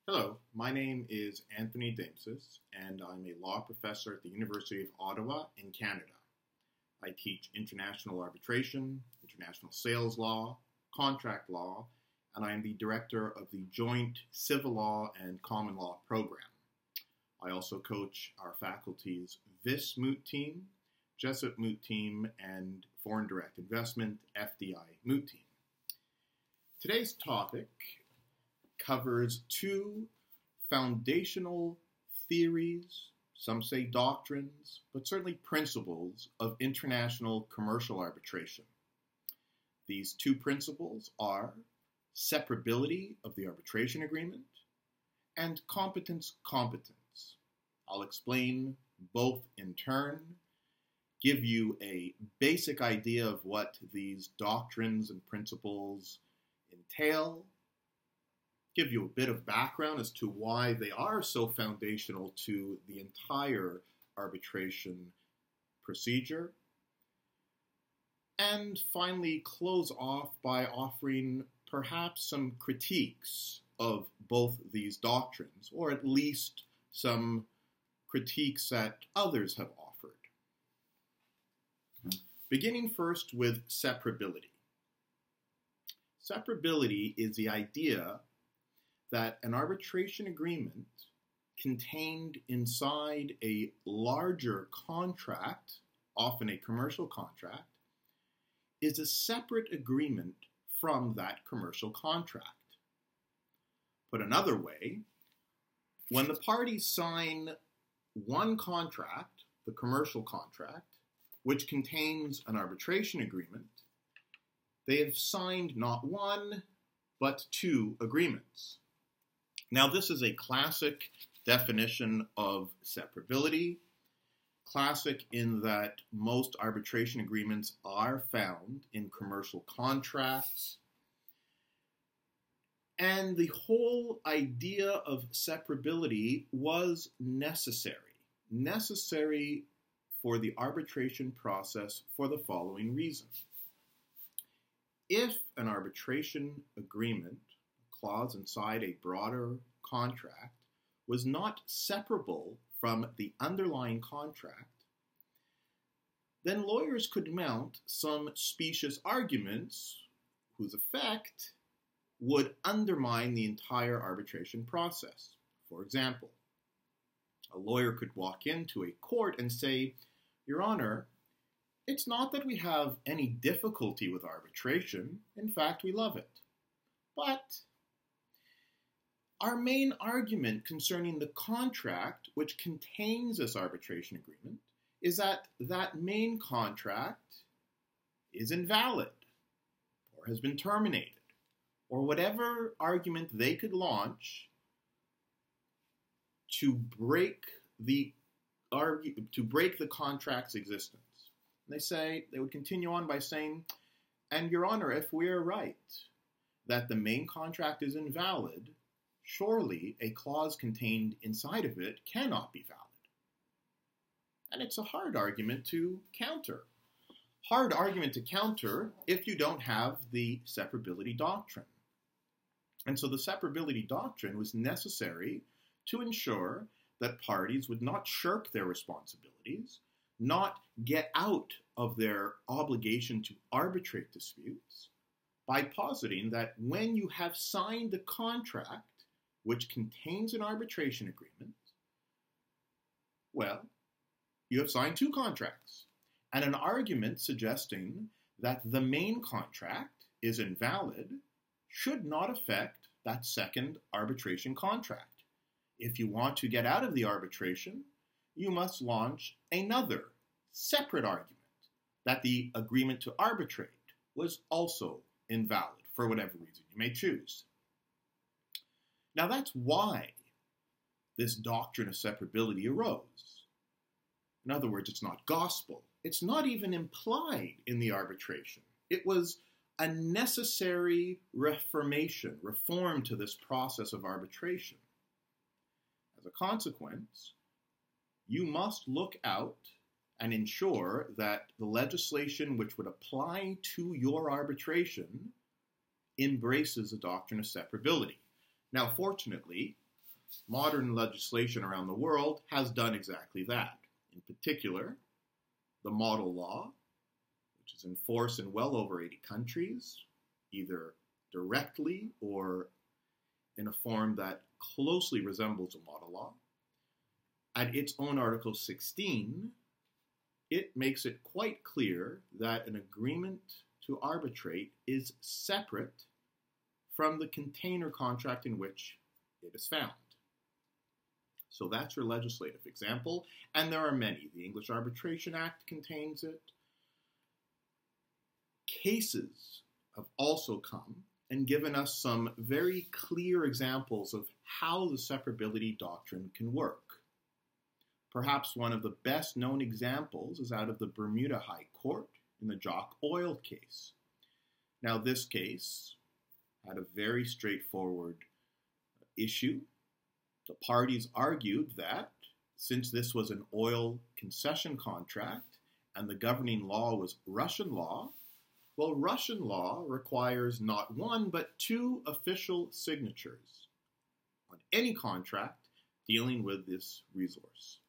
Hello, my name is Anthony Damsis, and I'm a law professor at the University of Ottawa in Canada. I teach international arbitration, international sales law, contract law, and I am the director of the Joint Civil Law and Common Law program. I also coach our faculty's VIS Moot team, Jesuit Moot team, and Foreign Direct Investment, FDI Moot team. Today's topic covers two foundational theories, some say doctrines, but certainly principles of international commercial arbitration. These two principles are separability of the arbitration agreement and competence. I'll explain both in turn, give you a basic idea of what these doctrines and principles entail, give you a bit of background as to why they are so foundational to the entire arbitration procedure, and finally close off by offering perhaps some critiques of both these doctrines, or at least some critiques that others have offered. Beginning first with separability. Separability is the idea that an arbitration agreement contained inside a larger contract, often a commercial contract, is a separate agreement from that commercial contract. Put another way, when the parties sign one contract, the commercial contract, which contains an arbitration agreement, they have signed not one, but two agreements. Now, this is a classic definition of separability, classic in that most arbitration agreements are found in commercial contracts. And the whole idea of separability was necessary for the arbitration process for the following reason. If an arbitration agreement, clause inside a broader contract, was not separable from the underlying contract, then lawyers could mount some specious arguments whose effect would undermine the entire arbitration process. For example, a lawyer could walk into a court and say, "Your Honor, it's not that we have any difficulty with arbitration. In fact, we love it. But our main argument concerning the contract which contains this arbitration agreement is that that main contract is invalid or has been terminated," or whatever argument they could launch to break the contract's existence. And they would continue on by saying, "And Your Honor, if we are right that the main contract is invalid, surely a clause contained inside of it cannot be valid." And it's a hard argument to counter. Hard argument to counter if you don't have the separability doctrine. And so the separability doctrine was necessary to ensure that parties would not shirk their responsibilities, not get out of their obligation to arbitrate disputes, by positing that when you have signed the contract which contains an arbitration agreement, well, you have signed two contracts. And an argument suggesting that the main contract is invalid should not affect that second arbitration contract. If you want to get out of the arbitration, you must launch another separate argument that the agreement to arbitrate was also invalid for whatever reason you may choose. Now that's why this doctrine of separability arose. In other words, it's not gospel. It's not even implied in the arbitration. It was a necessary reform to this process of arbitration. As a consequence, you must look out and ensure that the legislation which would apply to your arbitration embraces the doctrine of separability. Now, fortunately, modern legislation around the world has done exactly that. In particular, the model law, which is in force in well over 80 countries, either directly or in a form that closely resembles a model law. At its own Article 16, it makes it quite clear that an agreement to arbitrate is separate from the container contract in which it is found. So that's your legislative example, and there are many. The English Arbitration Act contains it. Cases have also come and given us some very clear examples of how the separability doctrine can work. Perhaps one of the best known examples is out of the Bermuda High Court in the Jock Oil case. Now, this case had a very straightforward issue. The parties argued that since this was an oil concession contract and the governing law was Russian law, well, Russian law requires not one but two official signatures on any contract dealing with this resource.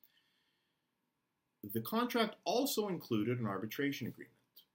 The contract also included an arbitration agreement.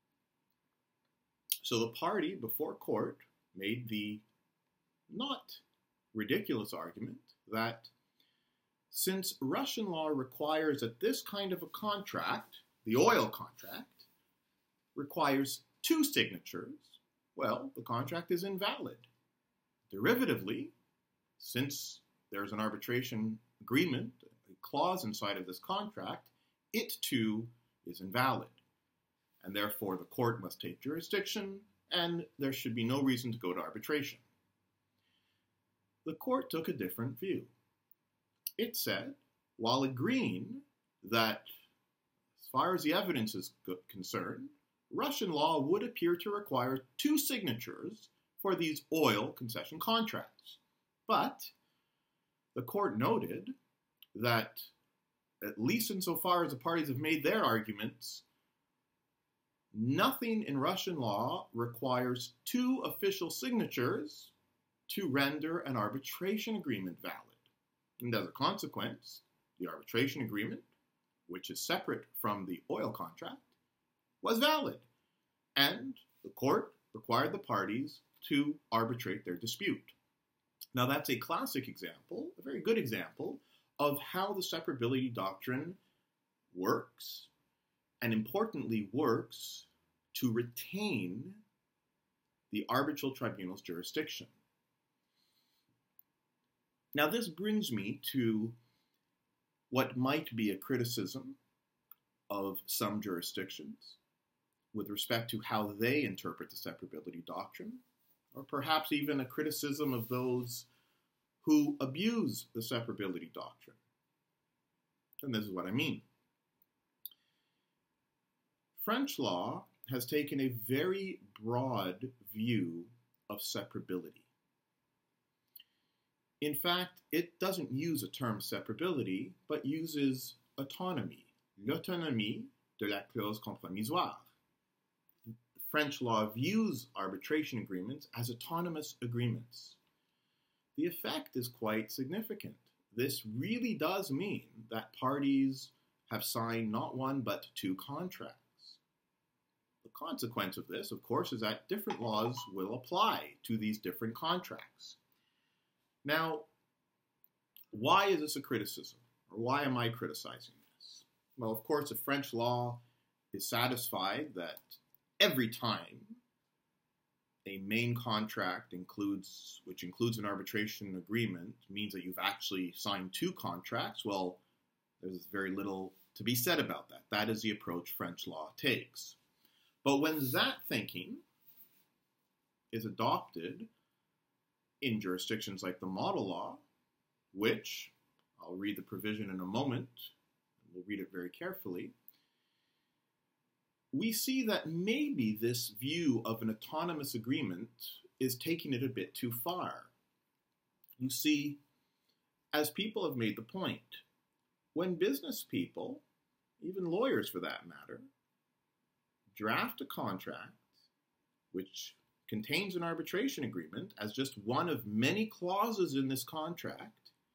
So the party before court made the not ridiculous argument that since Russian law requires that this kind of a contract, the oil contract, requires two signatures, well, the contract is invalid. Derivatively, since there's an arbitration agreement, a clause inside of this contract, it too is invalid. And therefore the court must take jurisdiction and there should be no reason to go to arbitration. The court took a different view. It said, while agreeing that as far as the evidence is concerned, Russian law would appear to require two signatures for these oil concession contracts. But the court noted that, at least insofar as the parties have made their arguments, nothing in Russian law requires two official signatures to render an arbitration agreement valid. And as a consequence, the arbitration agreement, which is separate from the oil contract, was valid. And the court required the parties to arbitrate their dispute. Now that's a classic example, a very good example, of how the separability doctrine works, and importantly works to retain the arbitral tribunal's jurisdiction. Now this brings me to what might be a criticism of some jurisdictions with respect to how they interpret the separability doctrine, or perhaps even a criticism of those who abuse the separability doctrine. And this is what I mean. French law has taken a very broad view of separability. In fact, it doesn't use the term separability, but uses autonomy, l'autonomie de la clause compromissoire. French law views arbitration agreements as autonomous agreements. The effect is quite significant. This really does mean that parties have signed not one but two contracts. The consequence of this, of course, is that different laws will apply to these different contracts. Now, why is this a criticism? Or why am I criticizing this? Well, of course, if French law is satisfied that every time a main contract which includes an arbitration agreement means that you've actually signed two contracts, well, there's very little to be said about that. That is the approach French law takes. But when that thinking is adopted in jurisdictions like the model law, which I'll read the provision in a moment, we'll read it very carefully, we see that maybe this view of an autonomous agreement is taking it a bit too far. You see, as people have made the point, when business people, even lawyers for that matter, draft a contract which contains an arbitration agreement as just one of many clauses in this contract,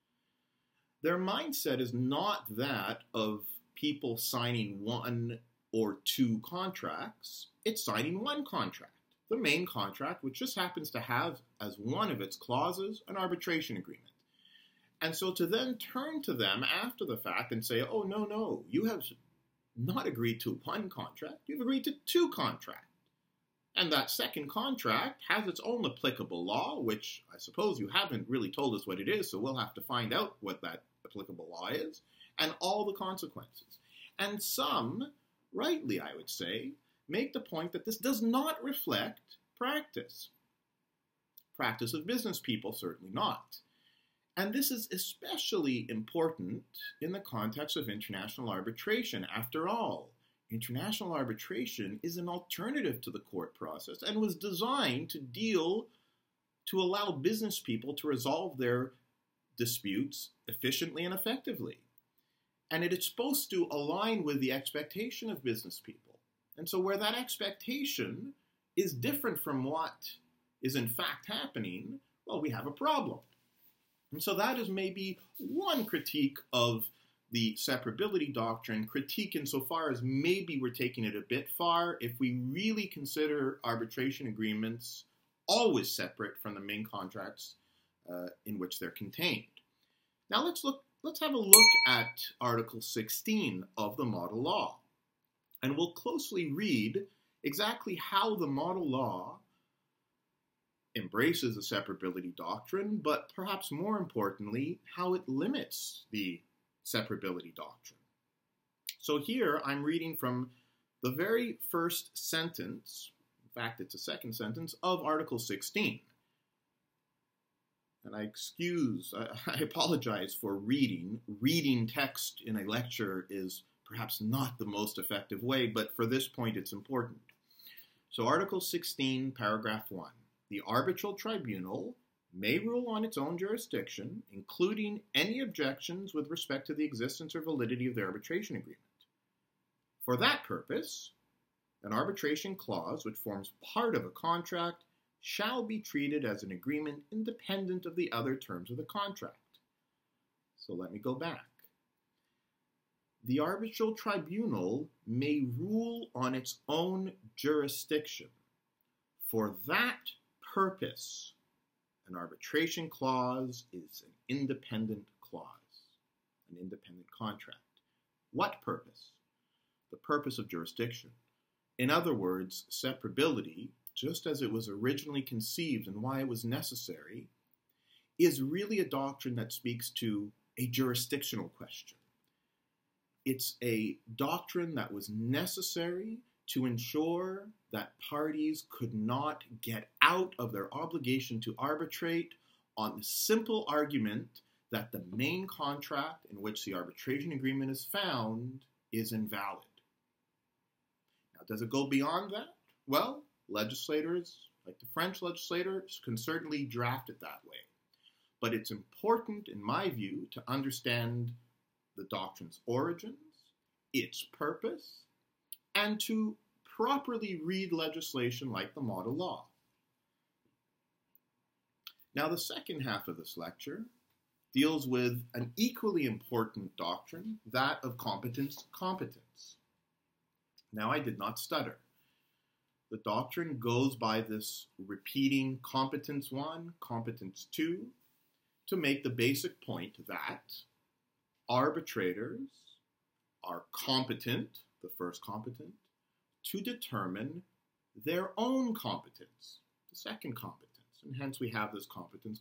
their mindset is not that of people signing one or two contracts. It's signing one contract, the main contract, which just happens to have as one of its clauses an arbitration agreement. And so to then turn to them after the fact and say, oh, no, you have not agreed to one contract, you've agreed to two contracts. And that second contract has its own applicable law, which I suppose you haven't really told us what it is, so we'll have to find out what that applicable law is, and all the consequences. And some, rightly I would say, make the point that this does not reflect practice. Practice of business people, certainly not. And this is especially important in the context of international arbitration. After all, international arbitration is an alternative to the court process and was designed to allow business people to resolve their disputes efficiently and effectively. And it is supposed to align with the expectation of business people. And so where that expectation is different from what is in fact happening, well, we have a problem. And so that is maybe one critique of the separability doctrine, critique insofar as maybe we're taking it a bit far if we really consider arbitration agreements always separate from the main contracts in which they're contained. Now let's have a look at Article 16 of the model law, and we'll closely read exactly how the model law embraces the separability doctrine, but perhaps more importantly, how it limits the separability doctrine. So here I'm reading from the very first sentence, in fact it's a second sentence, of Article 16. And I apologize for reading. Reading text in a lecture is perhaps not the most effective way, but for this point it's important. So Article 16, paragraph 1. The arbitral tribunal may rule on its own jurisdiction, including any objections with respect to the existence or validity of the arbitration agreement. For that purpose, an arbitration clause which forms part of a contract shall be treated as an agreement independent of the other terms of the contract. So let me go back. The arbitral tribunal may rule on its own jurisdiction. For that purpose, an arbitration clause is an independent clause, an independent contract. What purpose? The purpose of jurisdiction. In other words, separability, just as it was originally conceived and why it was necessary, is really a doctrine that speaks to a jurisdictional question. It's a doctrine that was necessary to ensure that parties could not get out of their obligation to arbitrate on the simple argument that the main contract in which the arbitration agreement is found is invalid. Now, does it go beyond that? Well, legislators, like the French legislators, can certainly draft it that way. But it's important, in my view, to understand the doctrine's origins, its purpose, and to properly read legislation like the model law. Now, the second half of this lecture deals with an equally important doctrine, that of competence. Now, I did not stutter. The doctrine goes by this repeating competence 1, competence 2, to make the basic point that arbitrators are competent, the first competent, to determine their own competence, the second competence, and hence we have this competence.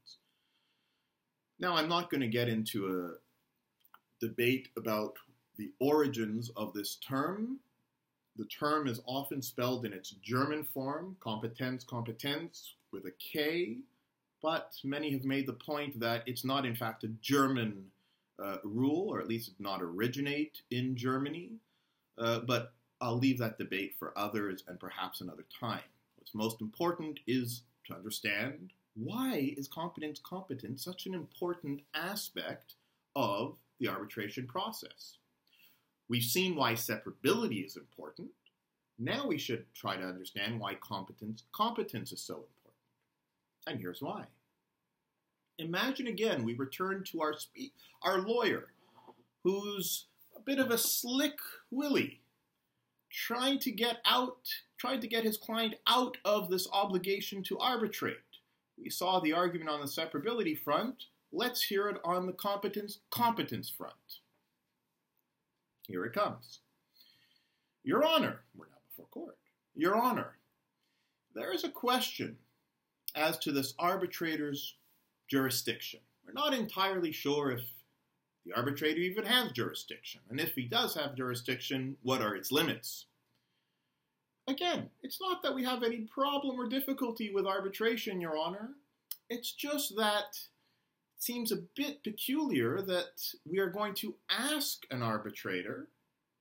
Now, I'm not going to get into a debate about the origins of this term. The term is often spelled in its German form, Kompetenz, with a K, but many have made the point that it's not in fact a German rule, or at least it did not originate in Germany, but I'll leave that debate for others and perhaps another time. What's most important is to understand, why is competence such an important aspect of the arbitration process? We've seen why separability is important. Now we should try to understand why competence is so important. And here's why. Imagine again, we return to our lawyer, who's a bit of a slick willy, trying to get his client out of this obligation to arbitrate. We saw the argument on the separability front. Let's hear it on the competence front. Here it comes. Your Honor, we're now before court. Your Honor, there is a question as to this arbitrator's jurisdiction. We're not entirely sure if the arbitrator even has jurisdiction, and if he does have jurisdiction, what are its limits? Again, it's not that we have any problem or difficulty with arbitration, Your Honor. It's just that it seems a bit peculiar that we are going to ask an arbitrator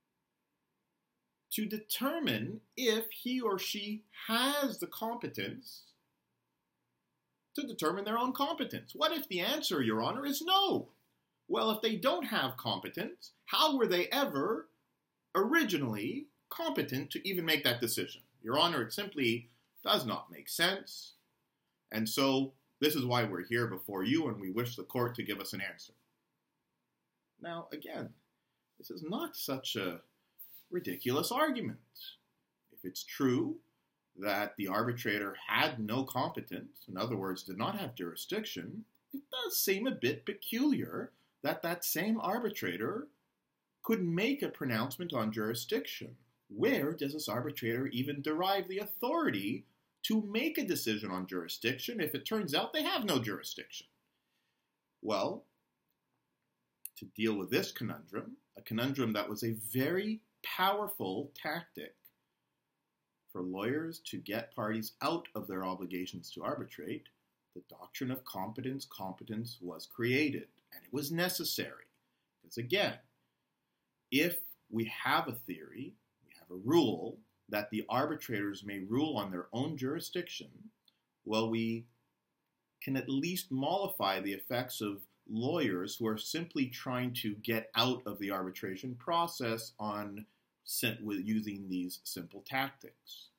to determine if he or she has the competence to determine their own competence. What if the answer, Your Honor, is no? Well, if they don't have competence, how were they ever originally competent to even make that decision? Your Honor, it simply does not make sense. And so this is why we're here before you, and we wish the court to give us an answer. Now, again, this is not such a ridiculous argument. If it's true that the arbitrator had no competence, in other words, did not have jurisdiction, it does seem a bit peculiar that that same arbitrator could make a pronouncement on jurisdiction. Where does this arbitrator even derive the authority to make a decision on jurisdiction if it turns out they have no jurisdiction? Well, to deal with this conundrum, a conundrum that was a very powerful tactic for lawyers to get parties out of their obligations to arbitrate, the doctrine of competence was created, and it was necessary. Because again, if we have a theory, we have a rule that the arbitrators may rule on their own jurisdiction, well, we can at least mollify the effects of lawyers who are simply trying to get out of the arbitration process with using these simple tactics.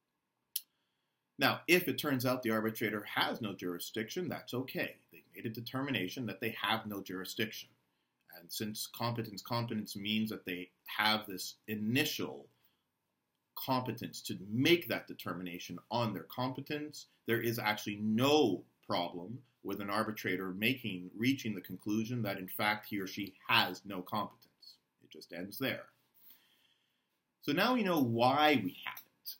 Now, if it turns out the arbitrator has no jurisdiction, that's okay. They've made a determination that they have no jurisdiction. And since competence means that they have this initial competence to make that determination on their competence, there is actually no problem with an arbitrator reaching the conclusion that in fact he or she has no competence. It just ends there. So now we know why we have it.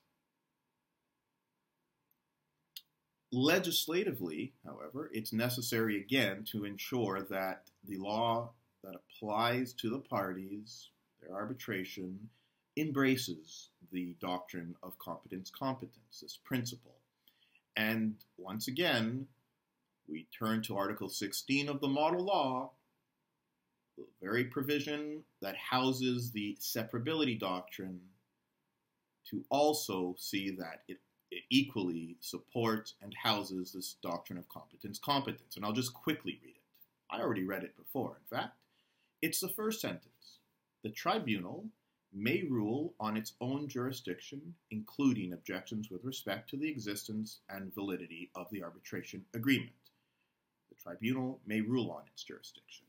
Legislatively, however, it's necessary again to ensure that the law that applies to the parties, their arbitration, embraces the doctrine of competence, this principle. And once again, we turn to Article 16 of the Model Law, the very provision that houses the separability doctrine, to also see that it equally supports and houses this doctrine of competence. And I'll just quickly read it. I already read it before, in fact. It's the first sentence. The tribunal may rule on its own jurisdiction, including objections with respect to the existence and validity of the arbitration agreement. The tribunal may rule on its jurisdiction.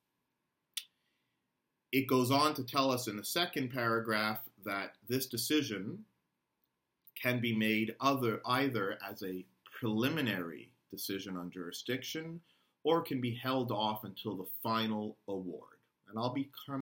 It goes on to tell us in the second paragraph that this decision can be made either as a preliminary decision on jurisdiction or can be held off until the final award. And I'll be